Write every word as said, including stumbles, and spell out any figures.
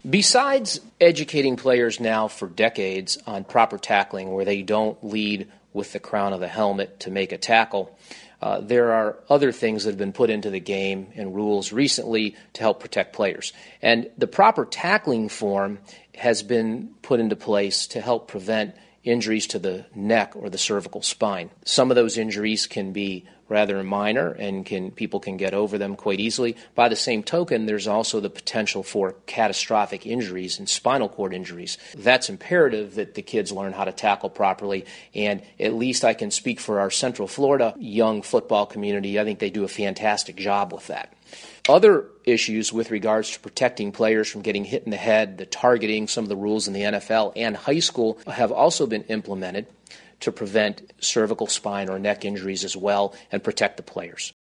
Besides educating players now for decades on proper tackling where they don't lead with the crown of the helmet to make a tackle, uh, there are other things that have been put into the game and rules recently to help protect players. And the proper tackling form has been put into place to help prevent injuries to the neck or the cervical spine. Some of those injuries can be rather minor and can people can get over them quite easily. By the same token, there's also the potential for catastrophic injuries and spinal cord injuries. That's imperative that the kids learn how to tackle properly, and at least I can speak for our Central Florida young football community. I think they do a fantastic job with that. Other issues with regards to protecting players from getting hit in the head, the targeting, some of the rules in the N F L and high school have also been implemented to prevent cervical spine or neck injuries as well and protect the players.